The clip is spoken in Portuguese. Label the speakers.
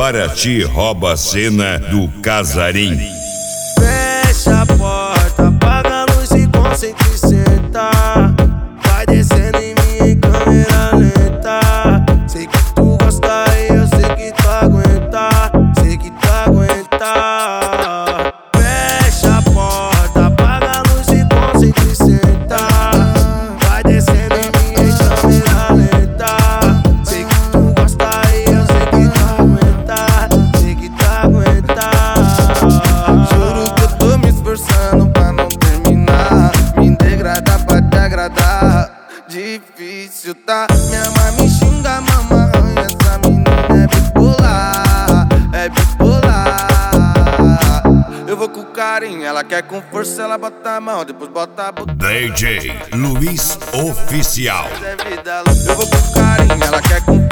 Speaker 1: Paraty rouba a cena do Casarim.
Speaker 2: Fecha a porta, apaga a luz e concentra e senta. Vai descendo em mim em câmera lenta. Sei que tu gosta e eu sei que tu aguenta. Sei que tu aguenta. Fecha a porta, apaga a luz e concentra e senta. Vai descendo em mim em câmera lenta. Sei que tu gosta e eu sei que tu aguenta. Sei que tu aguenta. Juro que eu tô me esforçando pra não terminar. Me degradar pra te agradar. Difícil, tá? Minha mãe me xinga, mama arranha. Essa menina é bipolar. É bipolar. Eu vou com carinho, ela quer com força. Ela bota a mão, depois bota a boca.
Speaker 1: DJ Luiz Oficial.
Speaker 2: Eu vou com carinho, ela quer com